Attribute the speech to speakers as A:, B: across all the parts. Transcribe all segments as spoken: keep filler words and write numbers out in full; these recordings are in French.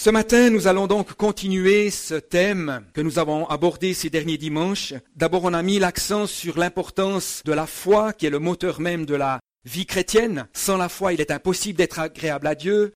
A: Ce matin, nous allons donc continuer ce thème que nous avons abordé ces derniers dimanches. D'abord, on a mis l'accent sur l'importance de la foi, qui est le moteur même de la vie chrétienne. Sans la foi, il est impossible d'être agréable à Dieu.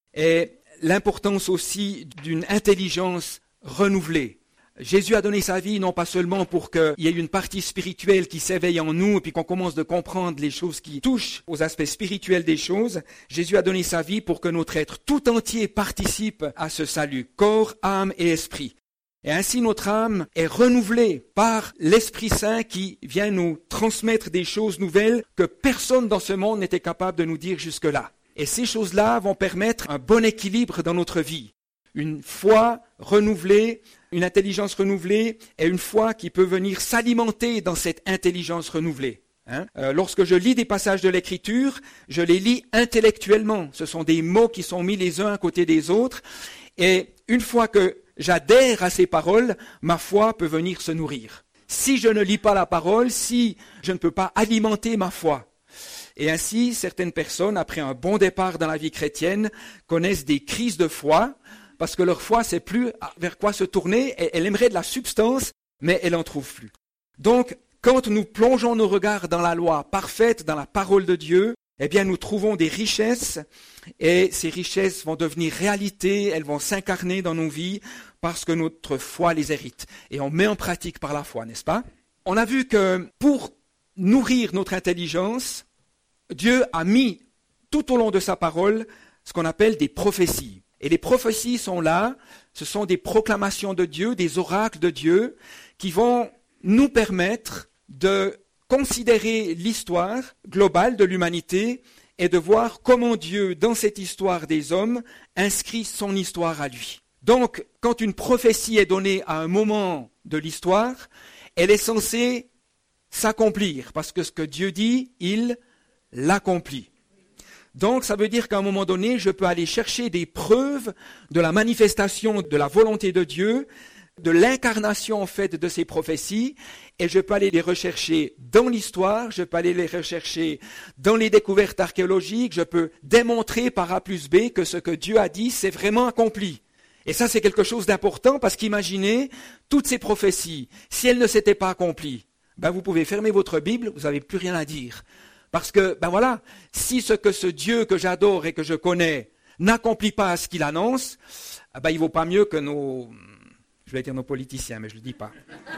A: Et l'importance aussi d'une intelligence renouvelée. Jésus a donné sa vie non pas seulement pour qu'il y ait une partie spirituelle qui s'éveille en nous et puis qu'on commence de comprendre les choses qui touchent aux aspects spirituels des choses. Jésus a donné sa vie pour que notre être tout entier participe à ce salut, corps, âme et esprit. Et ainsi notre âme est renouvelée par l'Esprit Saint qui vient nous transmettre des choses nouvelles que personne dans ce monde n'était capable de nous dire jusque-là. Et ces choses-là vont permettre un bon équilibre dans notre vie. Une foi renouvelée, une intelligence renouvelée et une foi qui peut venir s'alimenter dans cette intelligence renouvelée. Hein euh, lorsque je lis des passages de l'Écriture, je les lis intellectuellement. Ce sont des mots qui sont mis les uns à côté des autres. Et une fois que j'adhère à ces paroles, ma foi peut venir se nourrir. Si je ne lis pas la parole, si je ne peux pas alimenter ma foi. Et ainsi, certaines personnes, après un bon départ dans la vie chrétienne, connaissent des crises de foi, parce que leur foi ne sait plus vers quoi se tourner, et elle aimerait de la substance, mais elle n'en trouve plus. Donc, quand nous plongeons nos regards dans la loi parfaite, dans la parole de Dieu, eh bien, nous trouvons des richesses, et ces richesses vont devenir réalité, elles vont s'incarner dans nos vies, parce que notre foi les hérite. Et on met en pratique par la foi, n'est-ce pas? On a vu que pour nourrir notre intelligence, Dieu a mis tout au long de sa parole ce qu'on appelle des prophéties. Et les prophéties sont là, ce sont des proclamations de Dieu, des oracles de Dieu, qui vont nous permettre de considérer l'histoire globale de l'humanité et de voir comment Dieu, dans cette histoire des hommes, inscrit son histoire à lui. Donc, quand une prophétie est donnée à un moment de l'histoire, elle est censée s'accomplir, parce que ce que Dieu dit, il l'accomplit. Donc, ça veut dire qu'à un moment donné, je peux aller chercher des preuves de la manifestation de la volonté de Dieu, de l'incarnation en fait de ces prophéties, et je peux aller les rechercher dans l'histoire, je peux aller les rechercher dans les découvertes archéologiques, je peux démontrer par A plus B que ce que Dieu a dit, c'est vraiment accompli. Et ça, c'est quelque chose d'important, parce qu'imaginez, toutes ces prophéties, si elles ne s'étaient pas accomplies, ben vous pouvez fermer votre Bible, vous n'avez plus rien à dire. Parce que, ben voilà, si ce que ce Dieu que j'adore et que je connais n'accomplit pas ce qu'il annonce, ben il vaut pas mieux que nos, je vais dire nos politiciens, mais je le dis pas.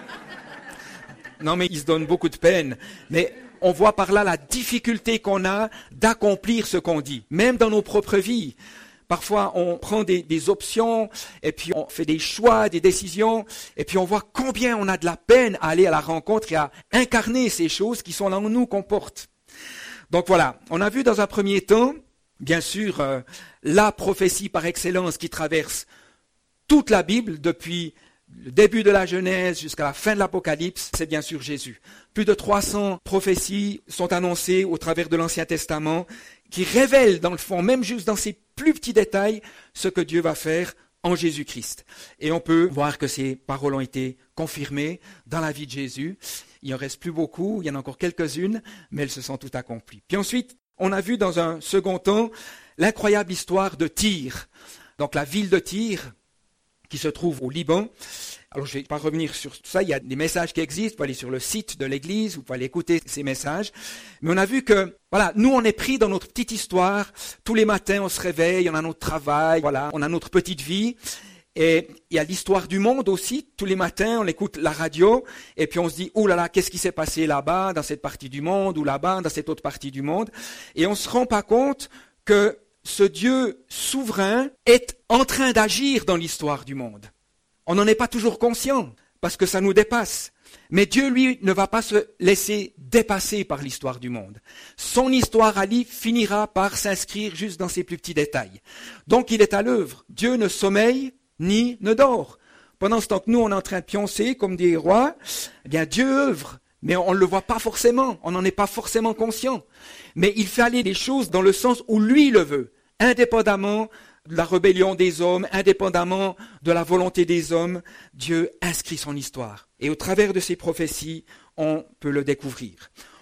A: Non, mais ils se donnent beaucoup de peine. Mais on voit par là la difficulté qu'on a d'accomplir ce qu'on dit, même dans nos propres vies. Parfois, on prend des, des options, et puis on fait des choix, des décisions, et puis on voit combien on a de la peine à aller à la rencontre et à incarner ces choses qui sont en nous qu'on porte. Donc voilà, on a vu dans un premier temps, bien sûr, euh, la prophétie par excellence qui traverse toute la Bible, depuis le début de la Genèse jusqu'à la fin de l'Apocalypse, c'est bien sûr Jésus. Plus de trois cents prophéties sont annoncées au travers de l'Ancien Testament, qui révèlent dans le fond, même juste dans ces plus petits détails, ce que Dieu va faire en Jésus-Christ. Et on peut voir que ces paroles ont été confirmées dans la vie de Jésus. Il n'en reste plus beaucoup, il y en a encore quelques-unes, mais elles se sont toutes accomplies. Puis ensuite, on a vu dans un second temps l'incroyable histoire de Tyr. Donc la ville de Tyr, qui se trouve au Liban. Alors je ne vais pas revenir sur tout ça, il y a des messages qui existent, vous pouvez aller sur le site de l'église, vous pouvez aller écouter ces messages. Mais on a vu que, voilà, nous on est pris dans notre petite histoire, tous les matins on se réveille, on a notre travail, voilà, on a notre petite vie. Et il y a l'histoire du monde aussi, tous les matins on écoute la radio, et puis on se dit, oh là là, qu'est-ce qui s'est passé là-bas, dans cette partie du monde, ou là-bas, dans cette autre partie du monde. Et on ne se rend pas compte que ce Dieu souverain est en train d'agir dans l'histoire du monde. On n'en est pas toujours conscient, parce que ça nous dépasse. Mais Dieu, lui, ne va pas se laisser dépasser par l'histoire du monde. Son histoire à lui finira par s'inscrire juste dans ses plus petits détails. Donc il est à l'œuvre. Dieu ne sommeille ni ne dort. Pendant ce temps que nous, on est en train de pioncer comme des rois, eh bien Dieu œuvre. Mais on ne le voit pas forcément, on n'en est pas forcément conscient. Mais il fait aller les choses dans le sens où lui le veut, indépendamment de la rébellion des hommes, indépendamment de la volonté des hommes, Dieu inscrit son histoire. Et au travers de ces prophéties, on peut le découvrir.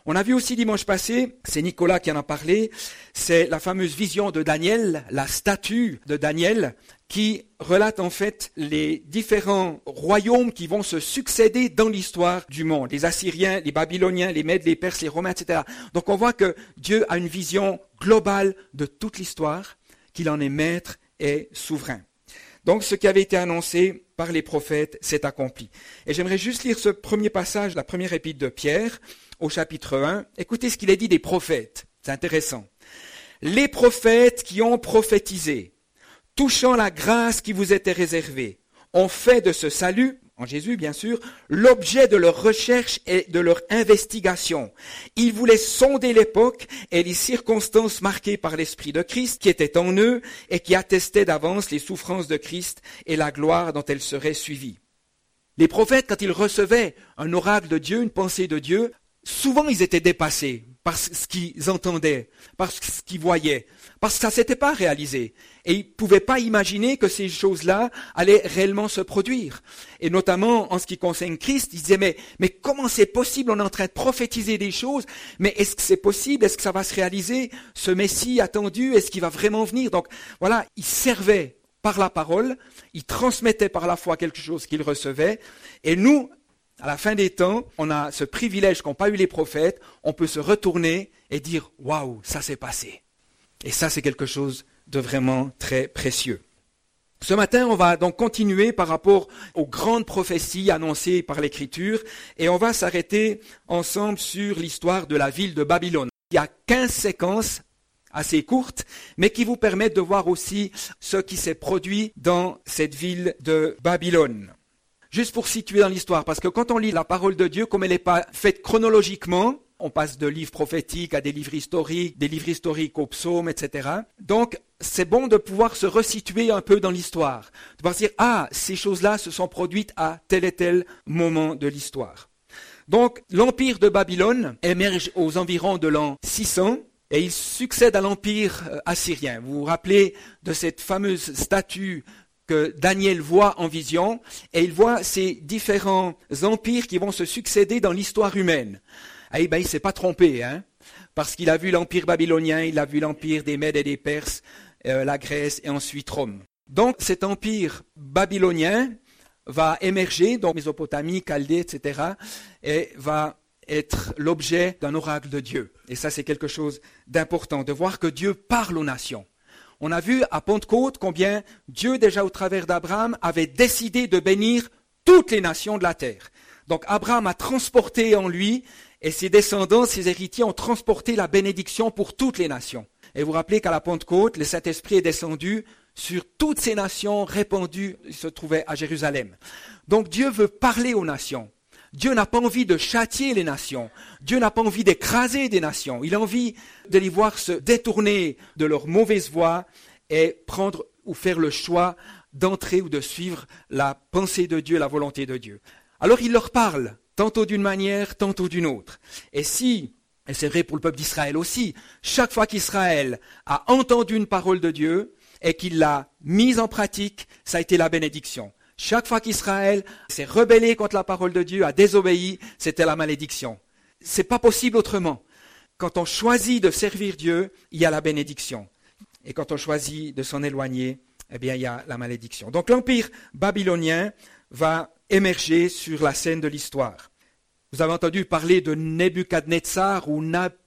A: On a vu aussi dimanche passé, c'est Nicolas qui en a parlé, c'est la fameuse vision de Daniel, la statue de Daniel, qui relate en fait les différents royaumes qui vont se succéder dans l'histoire du monde. Les Assyriens, les Babyloniens, les Mèdes, les Perses, les Romains, et cetera. Donc on voit que Dieu a une vision globale de toute l'histoire, qu'il en est maître et souverain. Donc ce qui avait été annoncé par les prophètes s'est accompli. Et j'aimerais juste lire ce premier passage, la première épître de Pierre, au chapitre un. Écoutez ce qu'il est dit des prophètes. C'est intéressant. Les prophètes qui ont prophétisé, touchant la grâce qui vous était réservée, ont fait de ce salut, en Jésus bien sûr, l'objet de leur recherche et de leur investigation. Ils voulaient sonder l'époque et les circonstances marquées par l'Esprit de Christ qui était en eux et qui attestaient d'avance les souffrances de Christ et la gloire dont elles seraient suivies. Les prophètes, quand ils recevaient un oracle de Dieu, une pensée de Dieu, souvent ils étaient dépassés par ce qu'ils entendaient, par ce qu'ils voyaient, parce que ça ne s'était pas réalisé. Et ils ne pouvaient pas imaginer que ces choses-là allaient réellement se produire. Et notamment en ce qui concerne Christ, ils disaient, mais, mais comment c'est possible? On est en train de prophétiser des choses, mais est-ce que c'est possible? Est-ce que ça va se réaliser? Ce Messie attendu, est-ce qu'il va vraiment venir? Donc voilà, ils servaient par la parole, ils transmettaient par la foi quelque chose qu'ils recevaient, et nous, à la fin des temps, on a ce privilège qu'ont pas eu les prophètes, on peut se retourner et dire « Waouh, ça s'est passé ». Et ça, c'est quelque chose de vraiment très précieux. Ce matin, on va donc continuer par rapport aux grandes prophéties annoncées par l'Écriture et on va s'arrêter ensemble sur l'histoire de la ville de Babylone. Il y a quinze séquences assez courtes, mais qui vous permettent de voir aussi ce qui s'est produit dans cette ville de Babylone. Juste pour situer dans l'histoire, parce que quand on lit la parole de Dieu, comme elle n'est pas faite chronologiquement, on passe de livres prophétiques à des livres historiques, des livres historiques aux psaumes, et cetera. Donc, c'est bon de pouvoir se resituer un peu dans l'histoire, de pouvoir se dire, ah, ces choses-là se sont produites à tel et tel moment de l'histoire. Donc, l'empire de Babylone émerge aux environs de l'an six cents, et il succède à l'empire assyrien. Vous vous rappelez de cette fameuse statue que Daniel voit en vision, et il voit ces différents empires qui vont se succéder dans l'histoire humaine. Eh ben, il ne s'est pas trompé, hein, parce qu'il a vu l'empire babylonien, il a vu l'empire des Mèdes et des Perses, euh, la Grèce et ensuite Rome. Donc cet empire babylonien va émerger, donc Mésopotamie, Chaldée, et cetera, et va être l'objet d'un oracle de Dieu. Et ça, c'est quelque chose d'important, de voir que Dieu parle aux nations. On a vu à Pentecôte combien Dieu, déjà au travers d'Abraham, avait décidé de bénir toutes les nations de la terre. Donc Abraham a transporté en lui, et ses descendants, ses héritiers, ont transporté la bénédiction pour toutes les nations. Et vous vous rappelez qu'à la Pentecôte, le Saint-Esprit est descendu sur toutes ces nations répandues, il se trouvait à Jérusalem. Donc Dieu veut parler aux nations. Dieu n'a pas envie de châtier les nations. Dieu n'a pas envie d'écraser des nations. Il a envie de les voir se détourner de leur mauvaise voie et prendre ou faire le choix d'entrer ou de suivre la pensée de Dieu, la volonté de Dieu. Alors il leur parle, tantôt d'une manière, tantôt d'une autre. Et si, et c'est vrai pour le peuple d'Israël aussi, chaque fois qu'Israël a entendu une parole de Dieu et qu'il l'a mise en pratique, ça a été la bénédiction. Chaque fois qu'Israël s'est rebellé contre la parole de Dieu, a désobéi, c'était la malédiction. C'est pas possible autrement. Quand on choisit de servir Dieu, il y a la bénédiction. Et quand on choisit de s'en éloigner, eh bien, il y a la malédiction. Donc l'empire babylonien va émerger sur la scène de l'histoire. Vous avez entendu parler de Nebuchadnezzar ou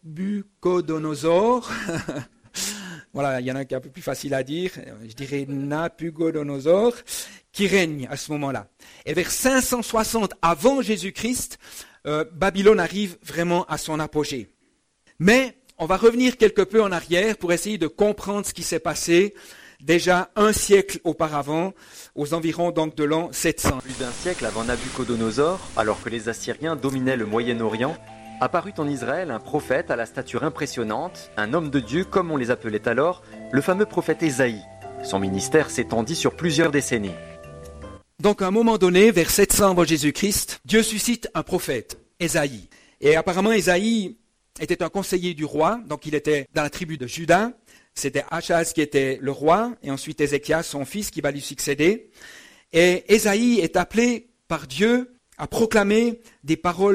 A: Nabucodonosor. Voilà, il y en a un qui est un peu plus facile à dire. Je dirais Nabucodonosor, qui règne à ce moment-là. Et vers cinq cent soixante avant Jésus-Christ, euh, Babylone arrive vraiment à son apogée. Mais on va revenir quelque peu en arrière pour essayer de comprendre ce qui s'est passé déjà un siècle auparavant, aux environs donc de l'an sept cents.
B: Plus d'un siècle avant Nabucodonosor, alors que les Assyriens dominaient le Moyen-Orient, apparut en Israël un prophète à la stature impressionnante, un homme de Dieu comme on les appelait alors, le fameux prophète Ésaïe. Son ministère s'étendit sur plusieurs décennies.
A: Donc à un moment donné, vers sept cents avant Jésus-Christ, Dieu suscite un prophète, Ésaïe. Et apparemment Ésaïe était un conseiller du roi, donc il était dans la tribu de Juda. C'était Achaz qui était le roi, et ensuite Ézéchias, son fils, qui va lui succéder. Et Ésaïe est appelé par Dieu à proclamer des paroles très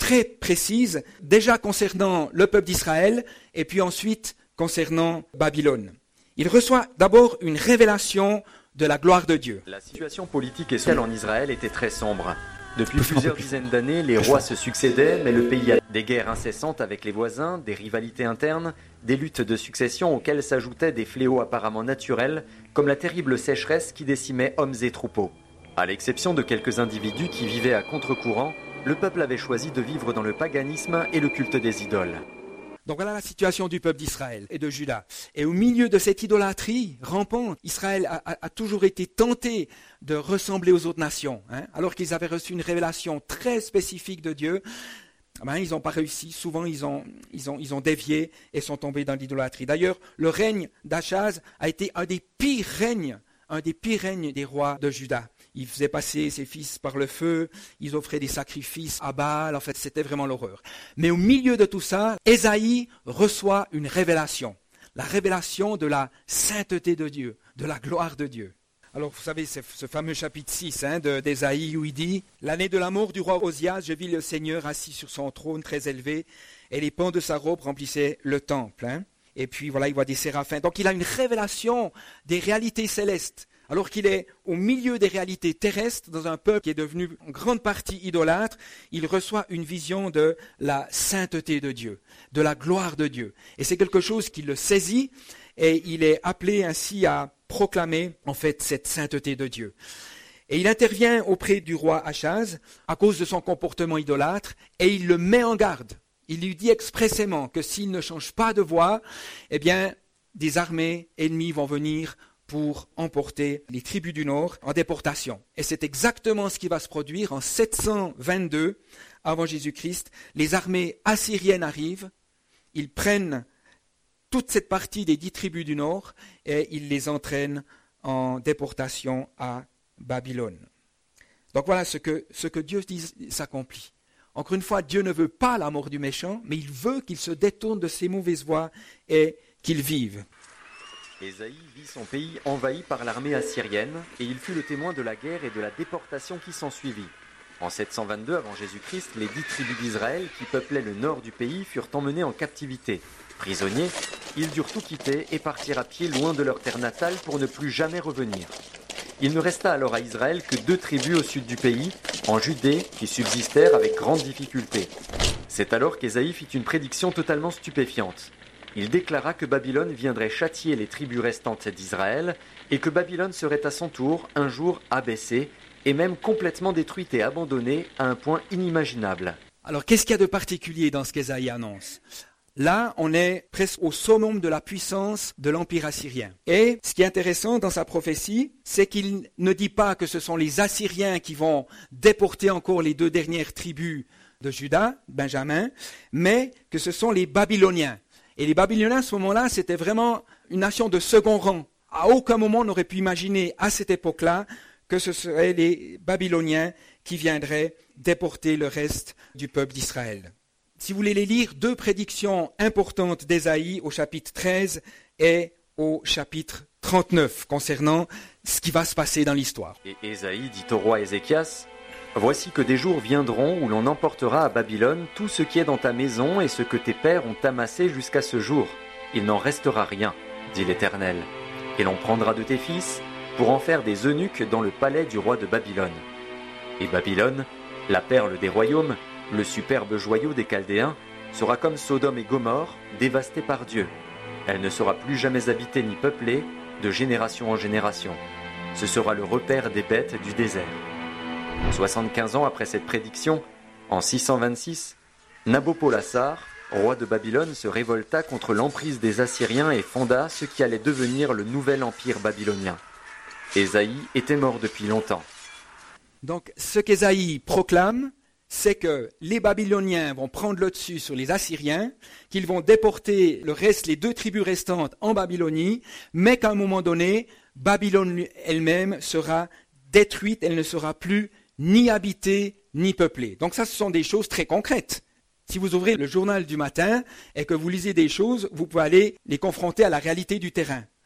A: très précises, déjà concernant le peuple d'Israël, et puis ensuite concernant Babylone. Il reçoit d'abord une révélation de la gloire de Dieu.
B: La situation politique et sociale en Israël était très sombre. Depuis plusieurs dizaines d'années, les rois se succédaient, mais le pays a des guerres incessantes avec les voisins, des rivalités internes, des luttes de succession auxquelles s'ajoutaient des fléaux apparemment naturels, comme la terrible sécheresse qui décimait hommes et troupeaux. À l'exception de quelques individus qui vivaient à contre-courant, le peuple avait choisi de vivre dans le paganisme et le culte des idoles.
A: Donc voilà la situation du peuple d'Israël et de Juda. Et au milieu de cette idolâtrie rampante, Israël a, a, a toujours été tenté de ressembler aux autres nations. Hein, alors qu'ils avaient reçu une révélation très spécifique de Dieu, ben, ils n'ont pas réussi. Souvent, ils ont, ils, ont, ils ont dévié et sont tombés dans l'idolâtrie. D'ailleurs, le règne d'Achaz a été un des pires règnes, un des pires règnes des rois de Juda. Il faisait passer ses fils par le feu, ils offraient des sacrifices à Baal, en fait c'était vraiment l'horreur. Mais au milieu de tout ça, Ésaïe reçoit une révélation, la révélation de la sainteté de Dieu, de la gloire de Dieu. Alors vous savez, c'est ce fameux chapitre six hein, de, d'Ésaïe où il dit « L'année de la mort du roi Osias, je vis le Seigneur assis sur son trône très élevé, et les pans de sa robe remplissaient le temple. Hein. » Et puis voilà, il voit des séraphins. Donc il a une révélation des réalités célestes. Alors qu'il est au milieu des réalités terrestres, dans un peuple qui est devenu en grande partie idolâtre, il reçoit une vision de la sainteté de Dieu, de la gloire de Dieu. Et c'est quelque chose qui le saisit et il est appelé ainsi à proclamer en fait cette sainteté de Dieu. Et il intervient auprès du roi Achaz à cause de son comportement idolâtre et il le met en garde. Il lui dit expressément que s'il ne change pas de voie, eh bien, des armées ennemies vont venir pour emporter les tribus du Nord en déportation. Et c'est exactement ce qui va se produire en sept cent vingt-deux avant Jésus-Christ. Les armées assyriennes arrivent, ils prennent toute cette partie des dix tribus du Nord et ils les entraînent en déportation à Babylone. Donc voilà ce que, ce que Dieu dit s'accomplit. Encore une fois, Dieu ne veut pas la mort du méchant, mais il veut qu'il se détourne de ses mauvaises voies et qu'il vive.
B: Ésaïe vit son pays envahi par l'armée assyrienne et il fut le témoin de la guerre et de la déportation qui s'ensuivit. En sept cent vingt-deux avant Jésus-Christ, les dix tribus d'Israël qui peuplaient le nord du pays furent emmenés en captivité. Prisonniers, ils durent tout quitter et partir à pied loin de leur terre natale pour ne plus jamais revenir. Il ne resta alors à Israël que deux tribus au sud du pays, en Judée, qui subsistèrent avec grande difficulté. C'est alors qu'Ésaïe fit une prédiction totalement stupéfiante. Il déclara que Babylone viendrait châtier les tribus restantes d'Israël et que Babylone serait à son tour un jour abaissée et même complètement détruite et abandonnée à un point inimaginable.
A: Alors qu'est-ce qu'il y a de particulier dans ce qu'Ésaïe annonce ? Là, on est presque au summum de la puissance de l'Empire assyrien. Et ce qui est intéressant dans sa prophétie, c'est qu'il ne dit pas que ce sont les Assyriens qui vont déporter encore les deux dernières tribus de Juda, Benjamin, mais que ce sont les Babyloniens. Et les Babyloniens, à ce moment-là, c'était vraiment une nation de second rang. À aucun moment on n'aurait pu imaginer à cette époque-là que ce seraient les Babyloniens qui viendraient déporter le reste du peuple d'Israël. Si vous voulez les lire, deux prédictions importantes d'Ésaïe au chapitre treize et au chapitre trente-neuf concernant ce qui va se passer dans l'histoire.
B: Et Ésaïe dit au roi Ézéchias, « Voici que des jours viendront où l'on emportera à Babylone tout ce qui est dans ta maison et ce que tes pères ont amassé jusqu'à ce jour. Il n'en restera rien, dit l'Éternel. Et l'on prendra de tes fils pour en faire des eunuques dans le palais du roi de Babylone. Et Babylone, la perle des royaumes, le superbe joyau des Chaldéens, sera comme Sodome et Gomorrhe, dévastée par Dieu. Elle ne sera plus jamais habitée ni peuplée, de génération en génération. Ce sera le repère des bêtes du désert. » soixante-quinze ans après cette prédiction, en six cent vingt-six, Nabopolassar, roi de Babylone, se révolta contre l'emprise des Assyriens et fonda ce qui allait devenir le nouvel empire babylonien. Ésaïe était mort depuis longtemps.
A: Donc ce qu'Ésaïe proclame, c'est que les Babyloniens vont prendre le dessus sur les Assyriens, qu'ils vont déporter le reste, les deux tribus restantes en Babylonie, mais qu'à un moment donné, Babylone elle-même sera détruite, elle ne sera plus ni habitée, ni peuplée. Donc ça, ce sont des choses très concrètes. Si vous ouvrez le journal du matin et que vous lisez des choses, vous pouvez aller les confronter à la réalité du terrain.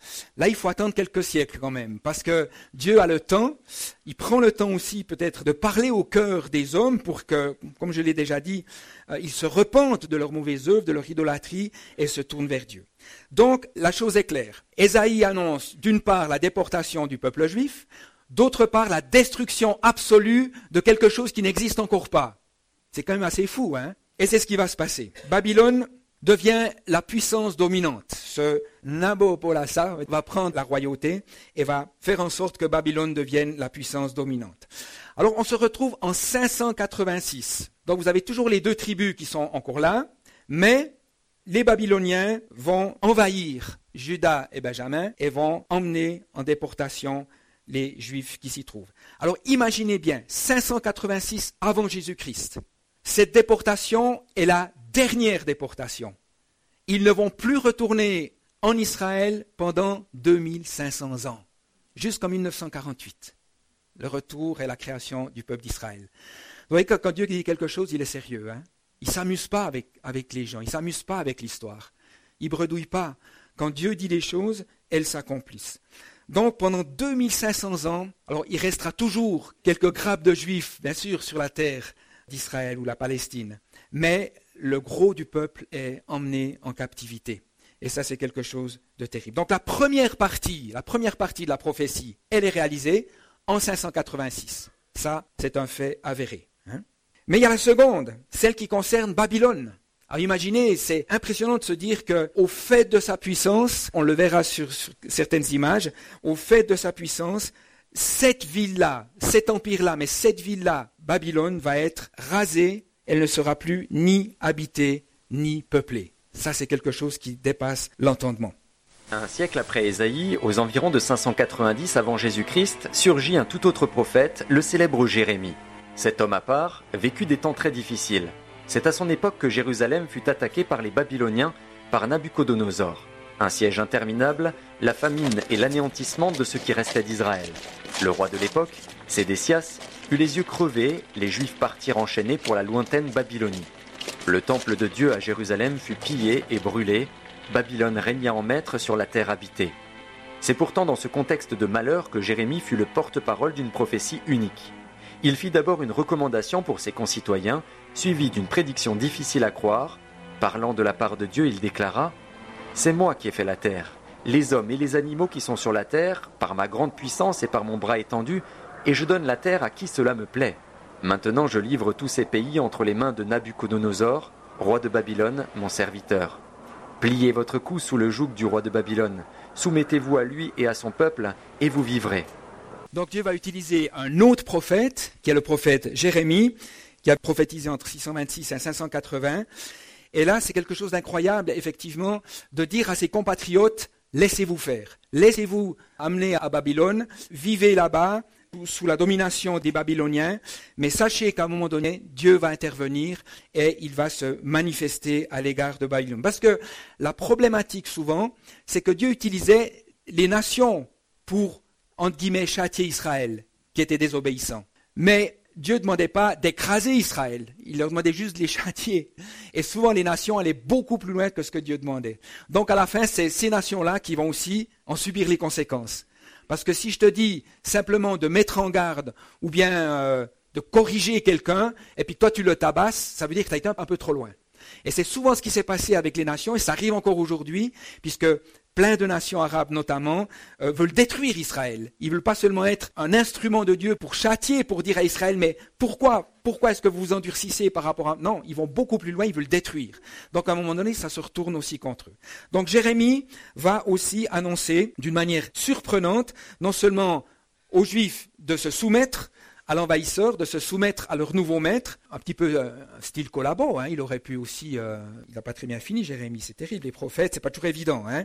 A: Là, il faut attendre quelques siècles quand même, parce que Dieu a le temps, il prend le temps aussi peut-être de parler au cœur des hommes pour que, comme je l'ai déjà dit, euh, ils se repentent de leurs mauvaises œuvres, de leur idolâtrie et se tournent vers Dieu. Donc, la chose est claire. Ésaïe annonce d'une part la déportation du peuple juif, d'autre part la destruction absolue de quelque chose qui n'existe encore pas. C'est quand même assez fou, hein? Et c'est ce qui va se passer. Babylone devient la puissance dominante. Ce Nabopolassar va prendre la royauté et va faire en sorte que Babylone devienne la puissance dominante. Alors on se retrouve en cinq cent quatre-vingt-six. Donc vous avez toujours les deux tribus qui sont encore là, mais les Babyloniens vont envahir Juda et Benjamin et vont emmener en déportation les Juifs qui s'y trouvent. Alors imaginez bien, cinq cent quatre-vingt-six avant Jésus-Christ. Cette déportation est la dernière déportation. Ils ne vont plus retourner en Israël pendant deux mille cinq cents ans, jusqu'en mille neuf cent quarante-huit. Le retour et la création du peuple d'Israël. Vous voyez que quand Dieu dit quelque chose, il est sérieux. Hein? Il ne s'amuse pas avec, avec les gens, il ne s'amuse pas avec l'histoire. Il ne bredouille pas. Quand Dieu dit des choses, elles s'accomplissent. Donc pendant deux mille cinq cents ans, alors il restera toujours quelques grappes de Juifs, bien sûr, sur la terre d'Israël ou la Palestine. Mais le gros du peuple est emmené en captivité. Et ça, c'est quelque chose de terrible. Donc la première partie, la première partie de la prophétie, elle est réalisée en cinq cent quatre-vingt-six. Ça, c'est un fait avéré. Hein? Mais il y a la seconde, celle qui concerne Babylone. Alors imaginez, c'est impressionnant de se dire qu'au fait de sa puissance, on le verra sur, sur certaines images, au fait de sa puissance, cette ville-là, cet empire-là, mais cette ville-là, Babylone, va être rasée, elle ne sera plus ni habitée, ni peuplée. Ça, c'est quelque chose qui dépasse l'entendement.
B: Un siècle après Ésaïe, aux environs de cinq cent quatre-vingt-dix avant Jésus-Christ, surgit un tout autre prophète, le célèbre Jérémie. Cet homme à part vécut des temps très difficiles. C'est à son époque que Jérusalem fut attaquée par les Babyloniens, par Nabuchodonosor. Un siège interminable, la famine et l'anéantissement de ce qui restait d'Israël. Le roi de l'époque, Sédécias, eut les yeux crevés, les Juifs partirent enchaînés pour la lointaine Babylonie. Le temple de Dieu à Jérusalem fut pillé et brûlé, Babylone régna en maître sur la terre habitée. C'est pourtant dans ce contexte de malheur que Jérémie fut le porte-parole d'une prophétie unique. Il fit d'abord une recommandation pour ses concitoyens, suivie d'une prédiction difficile à croire. Parlant de la part de Dieu, il déclara « C'est moi qui ai fait la terre, les hommes et les animaux qui sont sur la terre, par ma grande puissance et par mon bras étendu, et je donne la terre à qui cela me plaît. Maintenant je livre tous ces pays entre les mains de Nabuchodonosor, roi de Babylone, mon serviteur. Pliez votre cou sous le joug du roi de Babylone, soumettez-vous à lui et à son peuple, et vous vivrez. »
A: Donc Dieu va utiliser un autre prophète, qui est le prophète Jérémie, qui a prophétisé entre six cent vingt-six et cinq cent quatre-vingts. Et là, c'est quelque chose d'incroyable, effectivement, de dire à ses compatriotes, laissez-vous faire, laissez-vous amener à Babylone, vivez là-bas, sous la domination des Babyloniens, mais sachez qu'à un moment donné, Dieu va intervenir et il va se manifester à l'égard de Babylone. Parce que la problématique souvent, c'est que Dieu utilisait les nations pour, entre guillemets, châtier Israël, qui était désobéissant. Mais Dieu ne demandait pas d'écraser Israël, il leur demandait juste de les châtier. Et souvent les nations allaient beaucoup plus loin que ce que Dieu demandait. Donc à la fin, c'est ces nations-là qui vont aussi en subir les conséquences. Parce que si je te dis simplement de mettre en garde ou bien euh, de corriger quelqu'un, et puis toi tu le tabasses, ça veut dire que tu as été un peu trop loin. Et c'est souvent ce qui s'est passé avec les nations, et ça arrive encore aujourd'hui, puisque plein de nations arabes notamment euh, veulent détruire Israël. Ils ne veulent pas seulement être un instrument de Dieu pour châtier, pour dire à Israël, mais pourquoi, pourquoi est-ce que vous vous endurcissez par rapport à... Non, ils vont beaucoup plus loin, ils veulent détruire. Donc à un moment donné, ça se retourne aussi contre eux. Donc Jérémie va aussi annoncer d'une manière surprenante, non seulement aux Juifs de se soumettre à l'envahisseur, de se soumettre à leur nouveau maître, un petit peu euh, style collabo, hein, il aurait pu aussi, euh, il n'a pas très bien fini Jérémie, c'est terrible, les prophètes, c'est pas toujours évident, hein,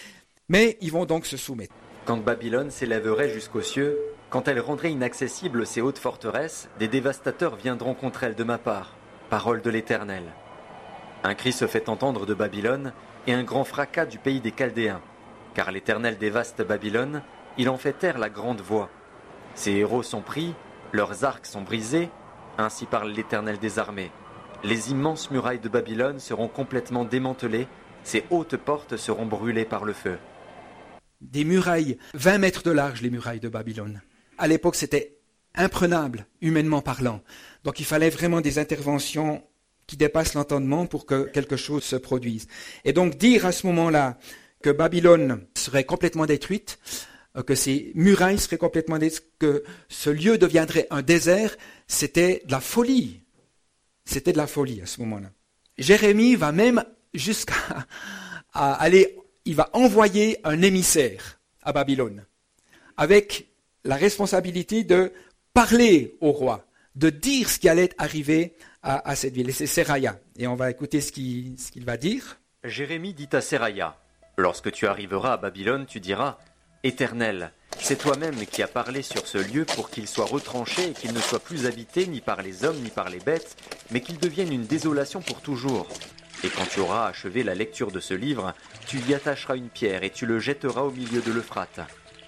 A: mais ils vont donc se soumettre.
B: Quand Babylone s'élèverait jusqu'aux cieux, quand elle rendrait inaccessibles ses hautes forteresses, des dévastateurs viendront contre elle de ma part, parole de l'Éternel. Un cri se fait entendre de Babylone et un grand fracas du pays des Chaldéens, car l'Éternel dévaste Babylone, il en fait taire la grande voix. Ses héros sont pris, leurs arcs sont brisés, ainsi parle l'Éternel des armées. Les immenses murailles de Babylone seront complètement démantelées, ses hautes portes seront brûlées par le feu.
A: des murailles, vingt mètres de large, les murailles de Babylone. À l'époque, c'était imprenable, humainement parlant. Donc il fallait vraiment des interventions qui dépassent l'entendement pour que quelque chose se produise. Et donc dire à ce moment-là que Babylone serait complètement détruite, que ces murailles seraient complètement détruites, que ce lieu deviendrait un désert, c'était de la folie. C'était de la folie à ce moment-là. Jérémie va même jusqu'à à aller, il va envoyer un émissaire à Babylone, avec la responsabilité de parler au roi, de dire ce qui allait arriver à, à cette ville. Et c'est Seraya. Et on va écouter ce qu'il, ce qu'il va dire.
B: Jérémie dit à Seraya, « Lorsque tu arriveras à Babylone, tu diras, « Éternel, c'est toi-même qui as parlé sur ce lieu pour qu'il soit retranché et qu'il ne soit plus habité ni par les hommes ni par les bêtes, mais qu'il devienne une désolation pour toujours. Et quand tu auras achevé la lecture de ce livre, tu y attacheras une pierre et tu le jetteras au milieu de l'Euphrate. »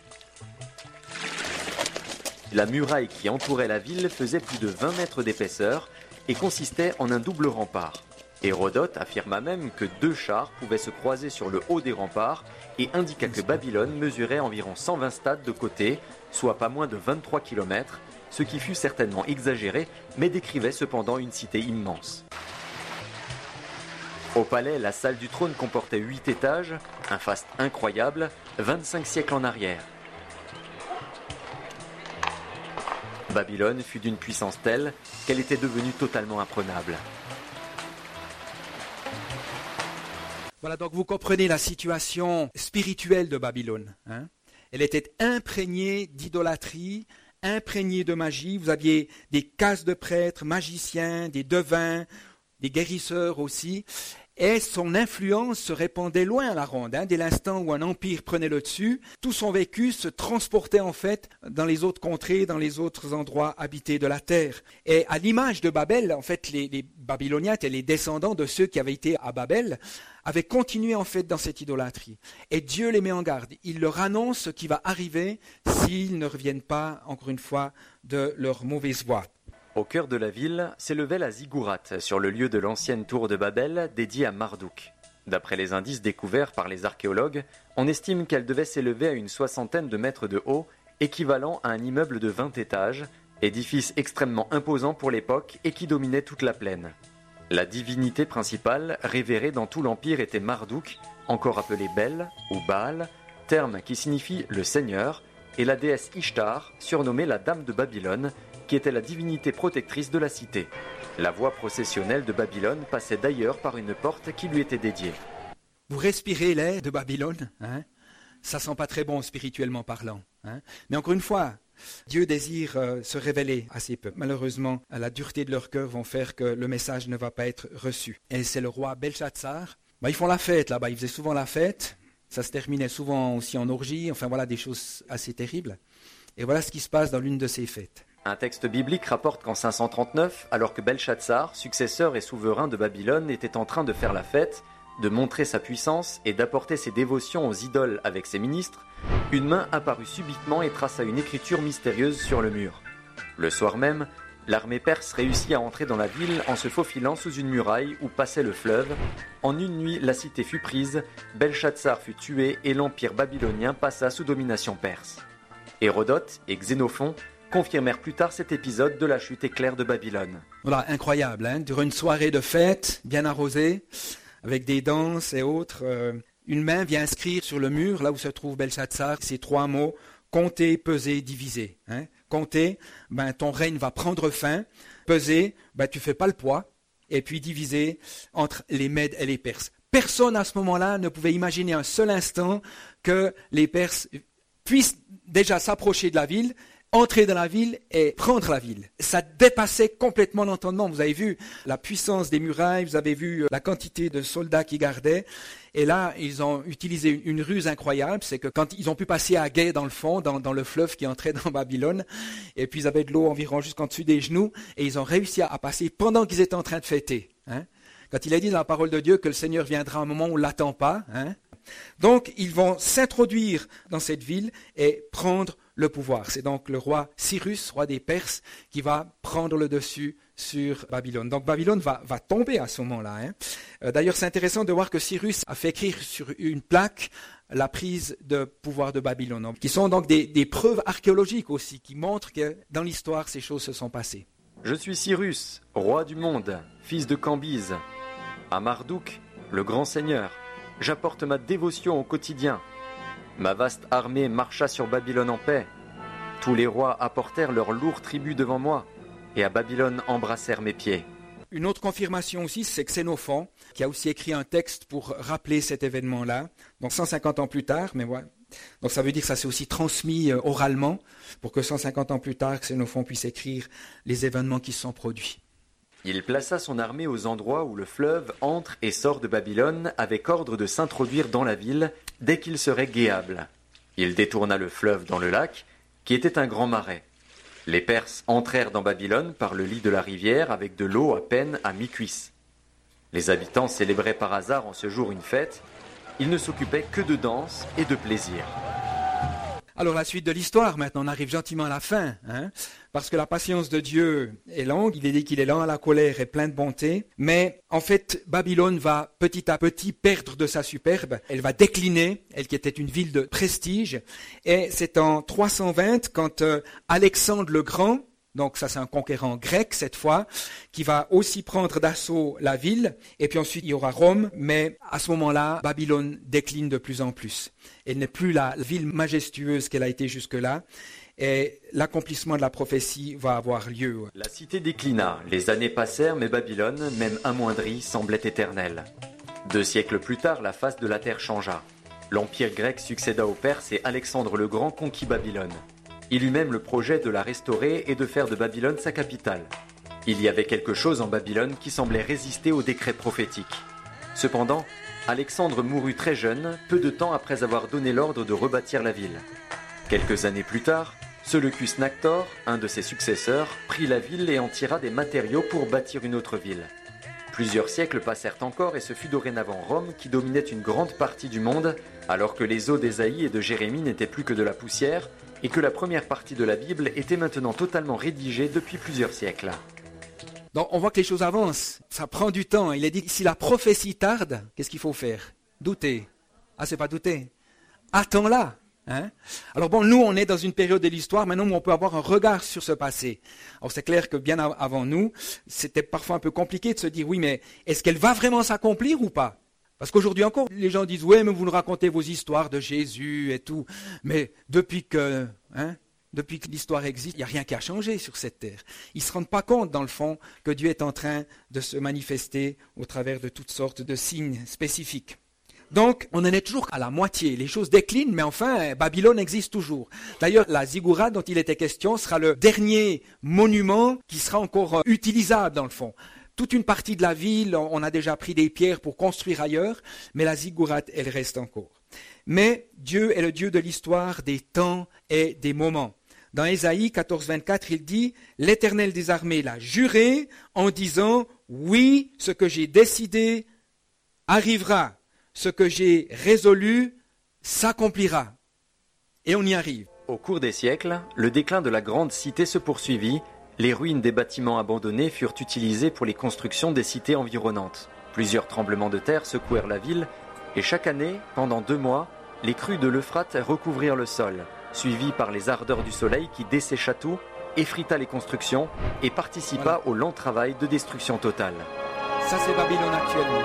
B: La muraille qui entourait la ville faisait plus de vingt mètres d'épaisseur et consistait en un double rempart. Hérodote affirma même que deux chars pouvaient se croiser sur le haut des remparts et indiqua que Babylone mesurait environ cent vingt stades de côté, soit pas moins de vingt-trois kilomètres, ce qui fut certainement exagéré, mais décrivait cependant une cité immense. Au palais, la salle du trône comportait huit étages, un faste incroyable, vingt-cinq siècles en arrière. Babylone fut d'une puissance telle qu'elle était devenue totalement imprenable.
A: Voilà, donc vous comprenez la situation spirituelle de Babylone. Hein. Elle était imprégnée d'idolâtrie, imprégnée de magie. Vous aviez des castes de prêtres, magiciens, des devins, des guérisseurs aussi. Et son influence se répandait loin à la ronde. Hein. Dès l'instant où un empire prenait le dessus, tout son vécu se transportait en fait dans les autres contrées, dans les autres endroits habités de la terre. Et à l'image de Babel, en fait, les, les Babyloniens étaient les descendants de ceux qui avaient été à Babel, avaient continué en fait dans cette idolâtrie. Et Dieu les met en garde. Il leur annonce ce qui va arriver s'ils ne reviennent pas, encore une fois, de leur mauvaise voie.
B: Au cœur de la ville s'élevait la ziggourate, sur le lieu de l'ancienne tour de Babel dédiée à Marduk. D'après les indices découverts par les archéologues, on estime qu'elle devait s'élever à une soixantaine de mètres de haut, équivalent à un immeuble de vingt étages, édifice extrêmement imposant pour l'époque et qui dominait toute la plaine. La divinité principale, révérée dans tout l'empire, était Marduk, encore appelé Bel ou Baal, terme qui signifie le Seigneur, et la déesse Ishtar, surnommée la Dame de Babylone, qui était la divinité protectrice de la cité. La voie processionnelle de Babylone passait d'ailleurs par une porte qui lui était dédiée.
A: Vous respirez l'air de Babylone, hein? Ça sent pas très bon spirituellement parlant. Hein? Mais encore une fois, Dieu désire euh, se révéler à ses peuples. Malheureusement, la dureté de leur cœur vont faire que le message ne va pas être reçu. Et c'est le roi Belshazzar. Bah, ils font la fête là-bas, ils faisaient souvent la fête. Ça se terminait souvent aussi en orgie, enfin voilà des choses assez terribles. Et voilà ce qui se passe dans l'une de ces fêtes.
B: Un texte biblique rapporte qu'en cinq cent trente-neuf, alors que Belshazzar, successeur et souverain de Babylone, était en train de faire la fête, de montrer sa puissance et d'apporter ses dévotions aux idoles avec ses ministres, une main apparut subitement et traça une écriture mystérieuse sur le mur. Le soir même, l'armée perse réussit à entrer dans la ville en se faufilant sous une muraille où passait le fleuve. En une nuit, la cité fut prise, Belshazzar fut tué et l'empire babylonien passa sous domination perse. Hérodote et Xénophon confirmèrent plus tard cet épisode de la chute éclair de Babylone.
A: Voilà, incroyable, hein, durant une soirée de fête, bien arrosée, avec des danses et autres, euh, une main vient inscrire sur le mur, là où se trouve Belshazzar, ces trois mots, compter, peser, diviser. Hein. Compter, ben, ton règne va prendre fin, peser, ben, tu fais pas le poids, et puis diviser entre les Mèdes et les Perses. Personne à ce moment-là ne pouvait imaginer un seul instant que les Perses puissent déjà s'approcher de la ville, entrer dans la ville et prendre la ville. Ça dépassait complètement l'entendement. Vous avez vu la puissance des murailles, vous avez vu la quantité de soldats qui gardaient. Et là, ils ont utilisé une, une ruse incroyable, c'est que quand ils ont pu passer à gué dans le fond, dans, dans le fleuve qui entrait dans Babylone, et puis ils avaient de l'eau environ jusqu'en dessus des genoux, et ils ont réussi à, à passer pendant qu'ils étaient en train de fêter. Hein. Quand il a dit dans la parole de Dieu que le Seigneur viendra à un moment où on ne l'attend pas. Hein. Donc, ils vont s'introduire dans cette ville et prendre le pouvoir. C'est donc le roi Cyrus, roi des Perses, qui va prendre le dessus sur Babylone. Donc Babylone va, va tomber à ce moment-là. Hein. Euh, d'ailleurs, c'est intéressant de voir que Cyrus a fait écrire sur une plaque la prise de pouvoir de Babylone, qui sont donc des, des preuves archéologiques aussi, qui montrent que dans l'histoire, ces choses se sont passées.
B: Je suis Cyrus, roi du monde, fils de Cambyse. À Marduk, le grand seigneur, j'apporte ma dévotion au quotidien. Ma vaste armée marcha sur Babylone en paix. Tous les rois apportèrent leur lourd tribut devant moi, et à Babylone embrassèrent mes pieds.
A: Une autre confirmation aussi, c'est Xénophon, qui a aussi écrit un texte pour rappeler cet événement-là, donc cent cinquante ans plus tard, mais ouais. Donc ça veut dire que ça s'est aussi transmis euh, oralement, pour que cent cinquante ans plus tard, Xénophon puisse écrire les événements qui se sont produits.
B: Il plaça son armée aux endroits où le fleuve entre et sort de Babylone avec ordre de s'introduire dans la ville dès qu'il serait guéable. Il détourna le fleuve dans le lac, qui était un grand marais. Les Perses entrèrent dans Babylone par le lit de la rivière avec de l'eau à peine à mi-cuisse. Les habitants célébraient par hasard en ce jour une fête. Ils ne s'occupaient que de danse et de plaisir.
A: Alors la suite de l'histoire, maintenant, on arrive gentiment à la fin, hein, parce que la patience de Dieu est longue, il est dit qu'il est lent à la colère et plein de bonté, mais en fait, Babylone va petit à petit perdre de sa superbe, elle va décliner, elle qui était une ville de prestige, et c'est en trois cent vingt quand euh, Alexandre le Grand, donc ça c'est un conquérant grec cette fois, qui va aussi prendre d'assaut la ville, et puis ensuite il y aura Rome, mais à ce moment-là, Babylone décline de plus en plus. Elle n'est plus la ville majestueuse qu'elle a été jusque-là, et l'accomplissement de la prophétie va avoir lieu.
B: La cité déclina, les années passèrent, mais Babylone, même amoindrie, semblait éternelle. Deux siècles plus tard, la face de la terre changea. L'empire grec succéda aux Perses et Alexandre le Grand conquit Babylone. Il eut même le projet de la restaurer et de faire de Babylone sa capitale. Il y avait quelque chose en Babylone qui semblait résister aux décrets prophétiques. Cependant, Alexandre mourut très jeune, peu de temps après avoir donné l'ordre de rebâtir la ville. Quelques années plus tard, Seleucus Nactor, un de ses successeurs, prit la ville et en tira des matériaux pour bâtir une autre ville. Plusieurs siècles passèrent encore et ce fut dorénavant Rome qui dominait une grande partie du monde, alors que les os d'Ésaïe et de Jérémie n'étaient plus que de la poussière, et que la première partie de la Bible était maintenant totalement rédigée depuis plusieurs siècles.
A: Donc on voit que les choses avancent, ça prend du temps. Il est dit, si la prophétie tarde, qu'est-ce qu'il faut faire? Douter. Ah, c'est pas douter. Attends-la. Hein? Alors bon, nous, on est dans une période de l'histoire maintenant où on peut avoir un regard sur ce passé. Alors c'est clair que bien avant nous, c'était parfois un peu compliqué de se dire, oui, mais est-ce qu'elle va vraiment s'accomplir ou pas? Parce qu'aujourd'hui encore, les gens disent, ouais, mais vous nous racontez vos histoires de Jésus et tout. Mais depuis que, hein, depuis que l'histoire existe, il n'y a rien qui a changé sur cette terre. Ils ne se rendent pas compte, dans le fond, que Dieu est en train de se manifester au travers de toutes sortes de signes spécifiques. Donc, on en est toujours à la moitié. Les choses déclinent, mais enfin, Babylone existe toujours. D'ailleurs, la ziggourate dont il était question sera le dernier monument qui sera encore utilisable, dans le fond. Toute une partie de la ville, on a déjà pris des pierres pour construire ailleurs, mais la ziggourate, elle reste encore. Mais Dieu est le Dieu de l'histoire, des temps et des moments. Dans Ésaïe quatorze, vingt-quatre, il dit « L'Éternel des armées l'a juré en disant « Oui, ce que j'ai décidé arrivera, ce que j'ai résolu s'accomplira. » Et on y arrive.
B: Au cours des siècles, le déclin de la grande cité se poursuivit. Les ruines des bâtiments abandonnés furent utilisées pour les constructions des cités environnantes. Plusieurs tremblements de terre secouèrent la ville, et chaque année, pendant deux mois, les crues de l'Euphrate recouvrirent le sol, suivis par les ardeurs du soleil qui dessécha tout, effrita les constructions et participa voilà. au lent travail de destruction totale.
A: Ça, c'est Babylone actuellement.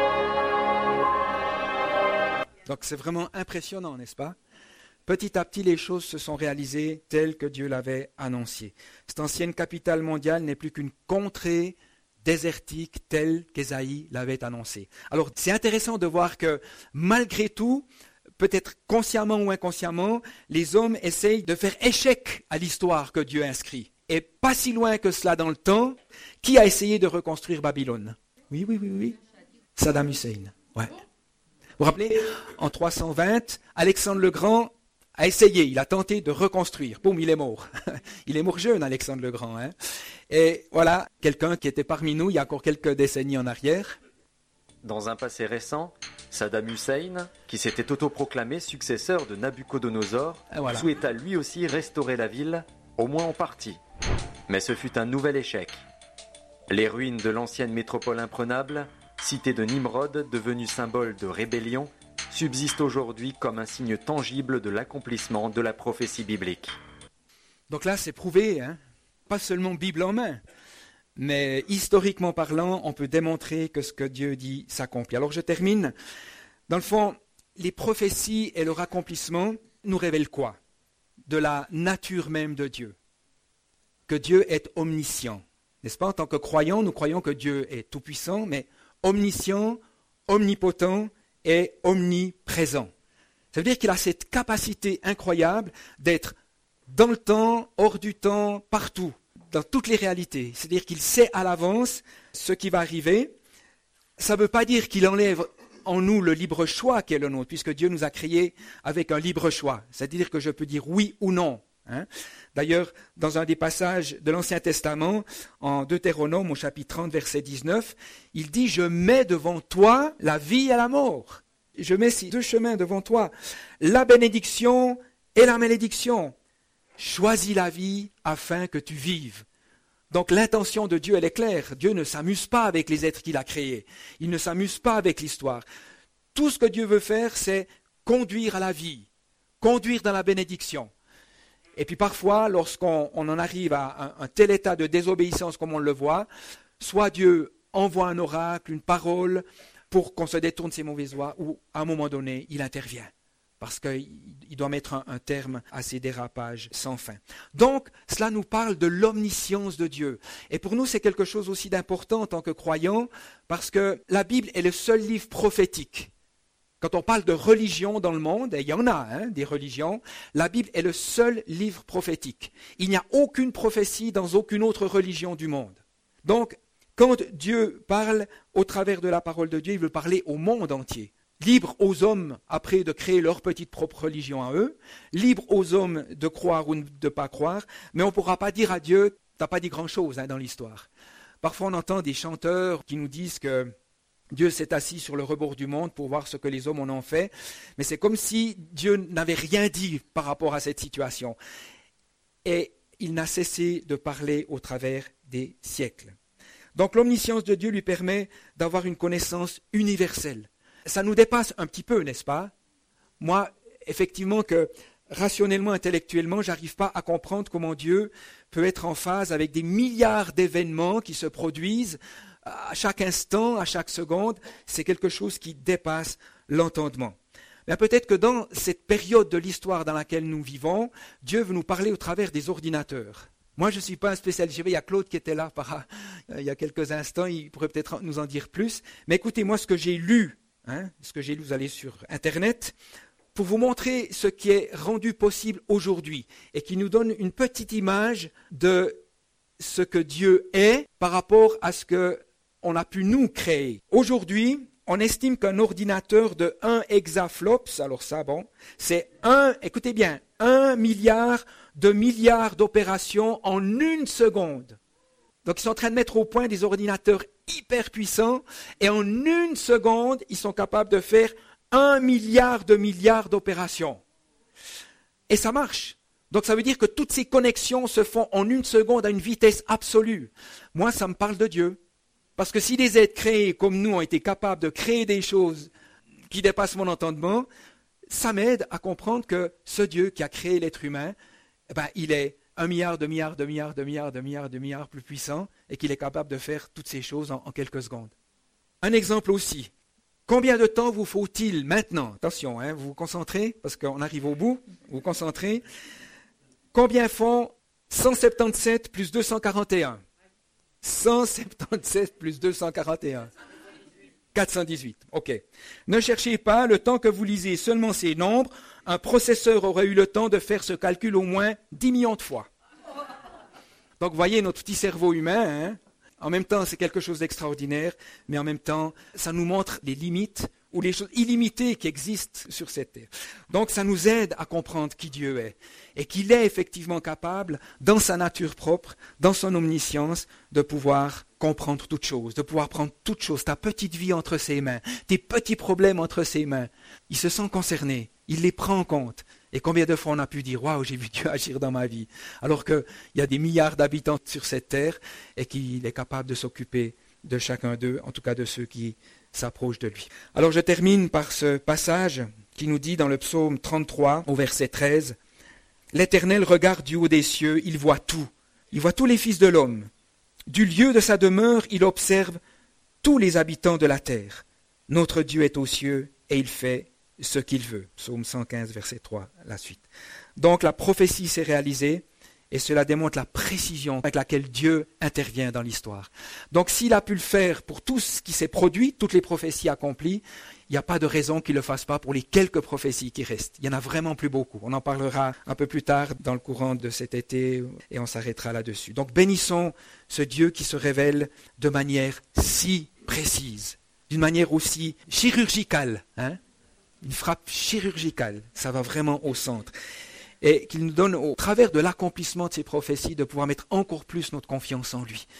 A: Donc c'est vraiment impressionnant, n'est-ce pas ? Petit à petit, les choses se sont réalisées telles que Dieu l'avait annoncé. Cette ancienne capitale mondiale n'est plus qu'une contrée désertique telle qu'Ésaïe l'avait annoncée. Alors, c'est intéressant de voir que, malgré tout, peut-être consciemment ou inconsciemment, les hommes essayent de faire échec à l'histoire que Dieu inscrit. Et pas si loin que cela dans le temps, qui a essayé de reconstruire Babylone ? Oui, oui, oui, oui. Saddam Hussein. Ouais. Vous vous rappelez, en trois cent vingt, Alexandre le Grand a essayé, il a tenté de reconstruire. Boum, il est mort. Il est mort jeune, Alexandre le Grand. Hein. Et voilà, quelqu'un qui était parmi nous il y a encore quelques décennies en arrière.
B: Dans un passé récent, Saddam Hussein, qui s'était autoproclamé successeur de Nabucodonosor,
A: voilà.
B: souhaita lui aussi restaurer la ville, au moins en partie. Mais ce fut un nouvel échec. Les ruines de l'ancienne métropole imprenable, cité de Nimrod, devenue symbole de rébellion, subsistent aujourd'hui comme un signe tangible de l'accomplissement de la prophétie biblique.
A: Donc là, c'est prouvé, hein, pas seulement Bible en main, mais historiquement parlant, on peut démontrer que ce que Dieu dit s'accomplit. Alors je termine. Dans le fond, les prophéties et leur accomplissement nous révèlent quoi? De la nature même de Dieu. Que Dieu est omniscient. N'est-ce pas? En tant que croyants, nous croyons que Dieu est tout-puissant, mais omniscient, omnipotent et omniprésent. Ça veut dire qu'il a cette capacité incroyable d'être dans le temps, hors du temps, partout, dans toutes les réalités. C'est-à-dire qu'il sait à l'avance ce qui va arriver. Ça ne veut pas dire qu'il enlève en nous le libre choix qui est le nôtre, puisque Dieu nous a créés avec un libre choix. C'est-à-dire que je peux dire oui ou non. Hein. D'ailleurs, dans un des passages de l'Ancien Testament, en Deutéronome au chapitre trente, verset dix-neuf, il dit « Je mets devant toi la vie et la mort. Je mets ces deux chemins devant toi, la bénédiction et la malédiction. Choisis la vie afin que tu vives. » Donc l'intention de Dieu, elle est claire. Dieu ne s'amuse pas avec les êtres qu'il a créés. Il ne s'amuse pas avec l'histoire. Tout ce que Dieu veut faire, c'est conduire à la vie, conduire dans la bénédiction. Et puis parfois, lorsqu'on on en arrive à un, un tel état de désobéissance comme on le voit, soit Dieu envoie un oracle, une parole, pour qu'on se détourne de ses mauvaises voies, ou à un moment donné, il intervient. Parce qu'il doit mettre un, un terme à ces dérapages sans fin. Donc, cela nous parle de l'omniscience de Dieu. Et pour nous, c'est quelque chose aussi d'important en tant que croyants, parce que la Bible est le seul livre prophétique. Quand on parle de religion dans le monde, et il y en a hein, des religions, la Bible est le seul livre prophétique. Il n'y a aucune prophétie dans aucune autre religion du monde. Donc, quand Dieu parle au travers de la parole de Dieu, il veut parler au monde entier. Libre aux hommes, après, de créer leur petite propre religion à eux, libre aux hommes de croire ou de ne pas croire, mais on ne pourra pas dire à Dieu, tu n'as pas dit grand-chose hein, dans l'histoire. Parfois on entend des chanteurs qui nous disent que Dieu s'est assis sur le rebord du monde pour voir ce que les hommes en ont fait, mais c'est comme si Dieu n'avait rien dit par rapport à cette situation. Et il n'a cessé de parler au travers des siècles. Donc l'omniscience de Dieu lui permet d'avoir une connaissance universelle. Ça nous dépasse un petit peu, n'est-ce pas? Moi, effectivement, que rationnellement, intellectuellement, je n'arrive pas à comprendre comment Dieu peut être en phase avec des milliards d'événements qui se produisent à chaque instant, à chaque seconde. C'est quelque chose qui dépasse l'entendement. Mais peut-être que dans cette période de l'histoire dans laquelle nous vivons, Dieu veut nous parler au travers des ordinateurs. Moi, je ne suis pas un spécialiste. Il y a Claude qui était là par, il y a quelques instants, il pourrait peut-être nous en dire plus. Mais écoutez, moi, ce que j'ai lu, Hein, ce que j'ai lu, vous allez sur Internet, pour vous montrer ce qui est rendu possible aujourd'hui et qui nous donne une petite image de ce que Dieu est par rapport à ce qu'on a pu nous créer. Aujourd'hui, on estime qu'un ordinateur de un hexaflops, alors ça, bon, c'est un, écoutez bien, un milliard de milliards d'opérations en une seconde. Donc ils sont en train de mettre au point des ordinateurs hyper puissants et en une seconde, ils sont capables de faire un milliard de milliards d'opérations. Et ça marche. Donc ça veut dire que toutes ces connexions se font en une seconde à une vitesse absolue. Moi, ça me parle de Dieu. Parce que si des êtres créés comme nous ont été capables de créer des choses qui dépassent mon entendement, ça m'aide à comprendre que ce Dieu qui a créé l'être humain, eh ben, il est un milliard de milliards de milliards de milliards de milliards de milliards plus puissant et qu'il est capable de faire toutes ces choses en, en quelques secondes. Un exemple aussi. Combien de temps vous faut-il maintenant? Attention, hein, vous vous concentrez parce qu'on arrive au bout. Vous vous concentrez. Combien font cent soixante-dix-sept plus deux cent quarante et un? cent soixante-dix-sept plus deux cent quarante et un. quatre cent dix-huit. Ok. Ne cherchez pas, le temps que vous lisez seulement ces nombres, un processeur aurait eu le temps de faire ce calcul au moins dix millions de fois. Donc, vous voyez, notre petit cerveau humain, hein, en même temps, c'est quelque chose d'extraordinaire, mais en même temps, ça nous montre les limites ou les choses illimitées qui existent sur cette terre. Donc ça nous aide à comprendre qui Dieu est et qu'il est effectivement capable, dans sa nature propre, dans son omniscience, de pouvoir comprendre toutes choses, de pouvoir prendre toutes choses, ta petite vie entre ses mains, tes petits problèmes entre ses mains. Il se sent concerné, il les prend en compte. Et combien de fois on a pu dire « Waouh, j'ai vu Dieu agir dans ma vie » alors qu'il y a des milliards d'habitants sur cette terre et qu'il est capable de s'occuper de chacun d'eux, en tout cas de ceux qui s'approchent de lui. Alors je termine par ce passage qui nous dit dans le psaume trente-trois, au verset treize, « L'Éternel regarde du haut des cieux, il voit tout, il voit tous les fils de l'homme. Du lieu de sa demeure, il observe tous les habitants de la terre. Notre Dieu est aux cieux et il fait ce qu'il veut. » Psaume cent quinze, verset trois, la suite. Donc la prophétie s'est réalisée et cela démontre la précision avec laquelle Dieu intervient dans l'histoire. Donc s'il a pu le faire pour tout ce qui s'est produit, toutes les prophéties accomplies, il n'y a pas de raison qu'il ne le fasse pas pour les quelques prophéties qui restent. Il y en a vraiment plus beaucoup. On en parlera un peu plus tard dans le courant de cet été et on s'arrêtera là-dessus. Donc bénissons ce Dieu qui se révèle de manière si précise, d'une manière aussi chirurgicale, hein? Une frappe chirurgicale, ça va vraiment au centre. Et qu'il nous donne, au travers de l'accomplissement de ces prophéties, de pouvoir mettre encore plus notre confiance en lui.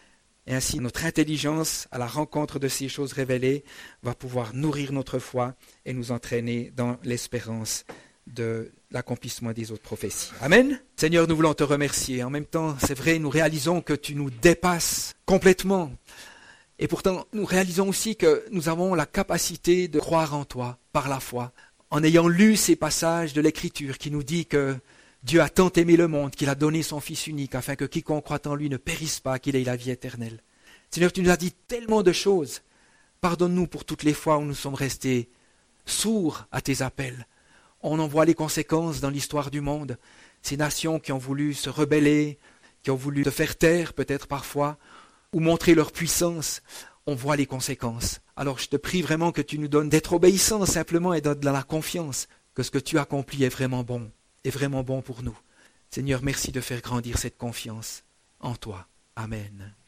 A: Et ainsi, notre intelligence, à la rencontre de ces choses révélées, va pouvoir nourrir notre foi et nous entraîner dans l'espérance de l'accomplissement des autres prophéties. Amen. Seigneur, nous voulons te remercier. En même temps, c'est vrai, nous réalisons que tu nous dépasses complètement. Et pourtant, nous réalisons aussi que nous avons la capacité de croire en toi par la foi. En ayant lu ces passages de l'Écriture qui nous dit que Dieu a tant aimé le monde qu'il a donné son Fils unique afin que quiconque croit en lui ne périsse pas, qu'il ait la vie éternelle. Seigneur, tu nous as dit tellement de choses. Pardonne-nous pour toutes les fois où nous sommes restés sourds à tes appels. On en voit les conséquences dans l'histoire du monde. Ces nations qui ont voulu se rebeller, qui ont voulu te faire taire peut-être parfois, ou montrer leur puissance, on voit les conséquences. Alors je te prie vraiment que tu nous donnes d'être obéissants simplement et dans la confiance que ce que tu accomplis est vraiment bon, est vraiment bon pour nous. Seigneur, merci de faire grandir cette confiance en toi. Amen.